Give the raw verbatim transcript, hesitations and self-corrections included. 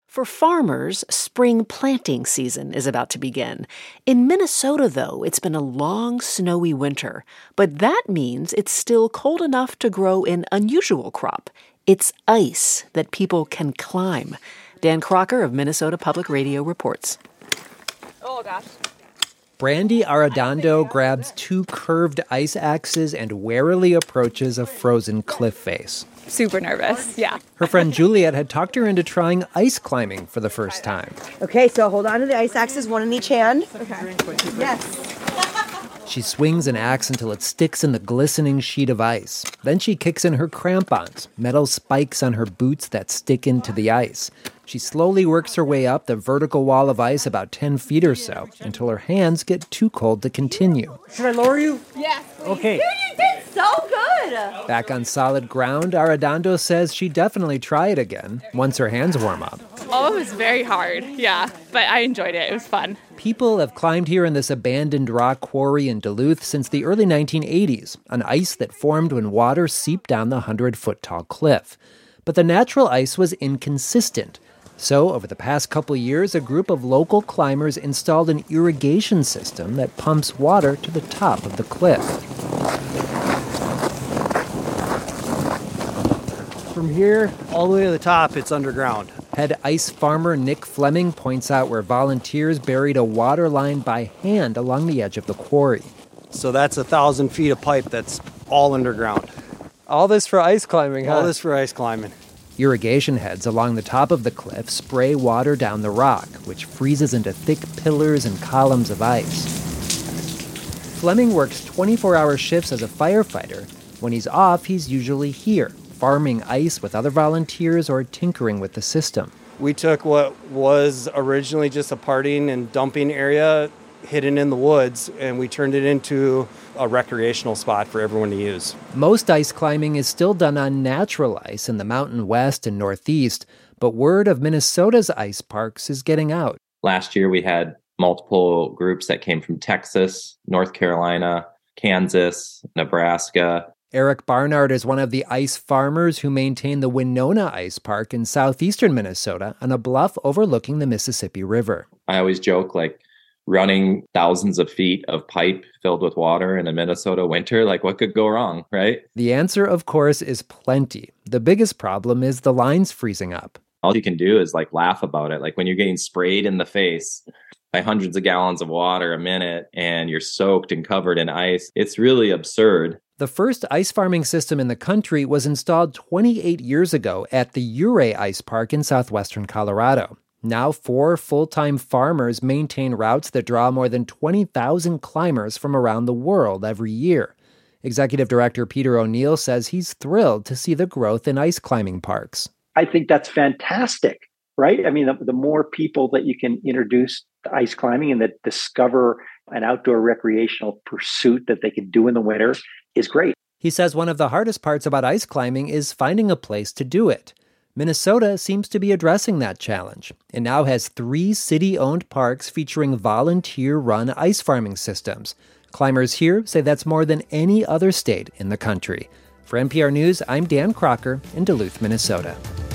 For farmers, spring planting season is about to begin. In Minnesota, though, it's been a long, snowy winter. But that means it's still cold enough to grow an unusual crop. It's ice that people can climb. Dan Crocker of Minnesota Public Radio reports. Oh, gosh. Brandy Arredondo grabs two curved ice axes and warily approaches a frozen cliff face. Super nervous, yeah. Her friend Juliet had talked her into trying ice climbing for the first time. Okay, so hold on to the ice axes, one in each hand. Okay. Yes. She swings an axe until it sticks in the glistening sheet of ice. Then she kicks in her crampons, metal spikes on her boots that stick into the ice. She slowly works her way up the vertical wall of ice about ten feet or so until her hands get too cold to continue. Should I lower you? Yes. Okay. Dude, you did so good! Back on solid ground, Arredondo says she'd definitely try it again once her hands warm up. Oh, it was very hard, yeah. But I enjoyed it. It was fun. People have climbed here in this abandoned rock quarry in Duluth since the early nineteen eighties, on ice that formed when water seeped down the hundred-foot-tall cliff. But the natural ice was inconsistent. So, over the past couple years, a group of local climbers installed an irrigation system that pumps water to the top of the cliff. From here all the way to the top, it's underground. Head ice farmer Nick Fleming points out where volunteers buried a water line by hand along the edge of the quarry. So that's a thousand feet of pipe that's all underground. All this for ice climbing, huh? All this for ice climbing. Irrigation heads along the top of the cliff spray water down the rock, which freezes into thick pillars and columns of ice. Fleming works twenty-four hour shifts as a firefighter. When he's off, he's usually here, farming ice with other volunteers or tinkering with the system. We took what was originally just a partying and dumping area hidden in the woods, and we turned it into a recreational spot for everyone to use. Most ice climbing is still done on natural ice in the Mountain West and Northeast, but word of Minnesota's ice parks is getting out. Last year, we had multiple groups that came from Texas, North Carolina, Kansas, Nebraska. Eric Barnard is one of the ice farmers who maintain the Winona Ice Park in southeastern Minnesota on a bluff overlooking the Mississippi River. I always joke, like, running thousands of feet of pipe filled with water in a Minnesota winter, like, what could go wrong, right? The answer, of course, is plenty. The biggest problem is the lines freezing up. All you can do is, like, laugh about it. Like, when you're getting sprayed in the face by hundreds of gallons of water a minute and you're soaked and covered in ice, it's really absurd. The first ice farming system in the country was installed twenty-eight years ago at the Ouray Ice Park in southwestern Colorado. Now, four full-time farmers maintain routes that draw more than twenty thousand climbers from around the world every year. Executive Director Peter O'Neill says he's thrilled to see the growth in ice climbing parks. I think that's fantastic, right? I mean, the, the more people that you can introduce to ice climbing and that discover an outdoor recreational pursuit that they can do in the winter is great. He says one of the hardest parts about ice climbing is finding a place to do it. Minnesota seems to be addressing that challenge. It now has three city-owned parks featuring volunteer-run ice farming systems. Climbers here say that's more than any other state in the country. For N P R News, I'm Dan Crocker in Duluth, Minnesota.